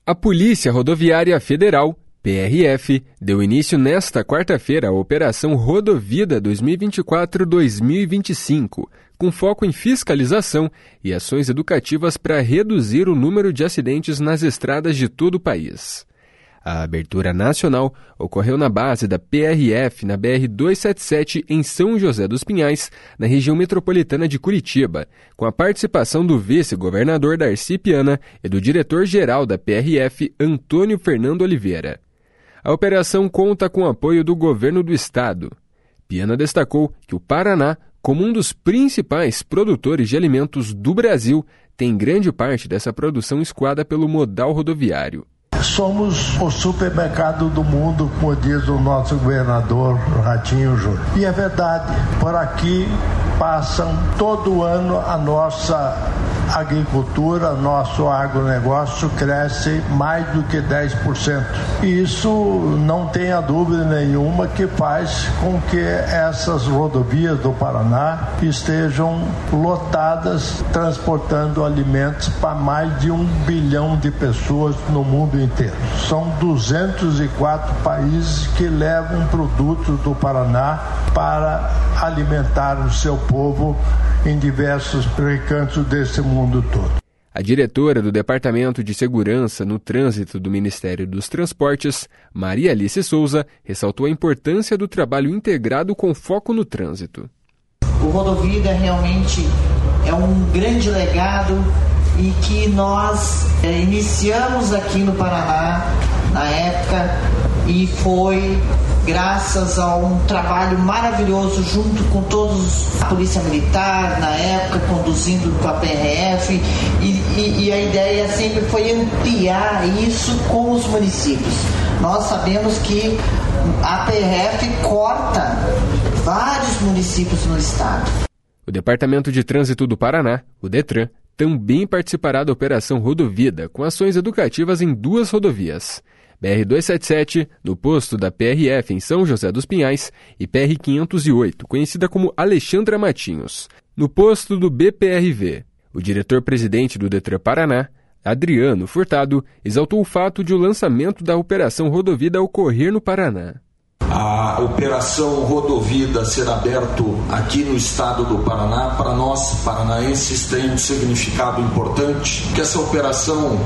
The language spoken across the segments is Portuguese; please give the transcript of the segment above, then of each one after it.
A Polícia Rodoviária Federal, PRF, deu início nesta quarta-feira à Operação Rodovida 2024-2025, com foco em fiscalização e ações educativas para reduzir o número de acidentes nas estradas de todo o país. A abertura nacional ocorreu na base da PRF na BR-277 em São José dos Pinhais, na região metropolitana de Curitiba, com a participação do vice-governador Darcy Piana e do diretor-geral da PRF, Antônio Fernando Oliveira. A operação conta com o apoio do governo do estado. Piana destacou que o Paraná, como um dos principais produtores de alimentos do Brasil, tem grande parte dessa produção escoada pelo modal rodoviário. Somos o supermercado do mundo, como diz o nosso governador Ratinho Júnior. E é verdade, por aqui passam todo ano a nossa agricultura, nosso agronegócio cresce mais do que 10%. E isso não tenha dúvida nenhuma que faz com que essas rodovias do Paraná estejam lotadas, transportando alimentos para mais de 1 bilhão de pessoas no mundo inteiro. São 204 países que levam produtos do Paraná para alimentar o seu povo em diversos recantos desse mundo todo. A diretora do Departamento de Segurança no Trânsito do Ministério dos Transportes, Maria Alice Souza, ressaltou a importância do trabalho integrado com foco no trânsito. O Rodovida realmente é um grande legado e que nós iniciamos aqui no Paraná na época, e foi graças a um trabalho maravilhoso junto com todos, a Polícia Militar na época, conduzindo com a PRF, e a ideia sempre foi ampliar isso com os municípios. Nós sabemos que a PRF corta vários municípios no estado. O Departamento de Trânsito do Paraná, o DETRAN, também participará da Operação Rodovida, com ações educativas em 2 rodovias. BR-277, no posto da PRF em São José dos Pinhais, e PR-508, conhecida como Alexandra Matinhos, no posto do BPRV. O diretor-presidente do DETRAN Paraná, Adriano Furtado, exaltou o fato de o lançamento da Operação Rodovida ocorrer no Paraná. A Operação Rodovida ser aberto aqui no estado do Paraná, para nós paranaenses, tem um significado importante, que essa operação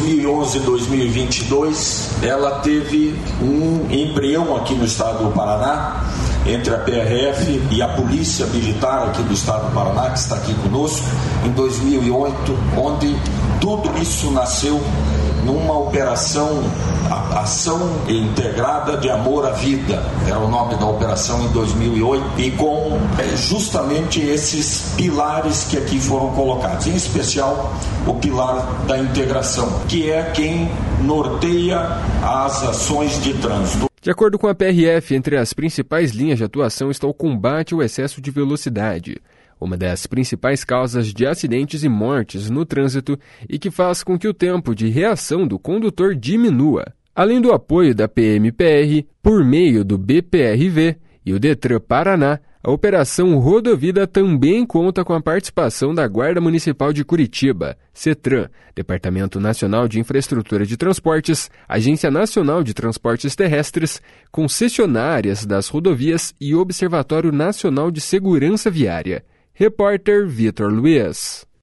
2011-2022, ela teve um embrião aqui no estado do Paraná, entre a PRF e a Polícia Militar aqui do estado do Paraná, que está aqui conosco, em 2008, onde tudo isso nasceu numa operação, ação integrada de amor à vida, era o nome da operação em 2008, e com justamente esses pilares que aqui foram colocados, em especial o pilar da integração, que é quem norteia as ações de trânsito. De acordo com a PRF, entre as principais linhas de atuação está o combate ao excesso de velocidade, uma das principais causas de acidentes e mortes no trânsito e que faz com que o tempo de reação do condutor diminua. Além do apoio da PMPR, por meio do BPRV e o DETRAN Paraná, a Operação Rodovida também conta com a participação da Guarda Municipal de Curitiba, CETRAN, Departamento Nacional de Infraestrutura de Transportes, Agência Nacional de Transportes Terrestres, concessionárias das rodovias e Observatório Nacional de Segurança Viária. Repórter Vitor Luiz.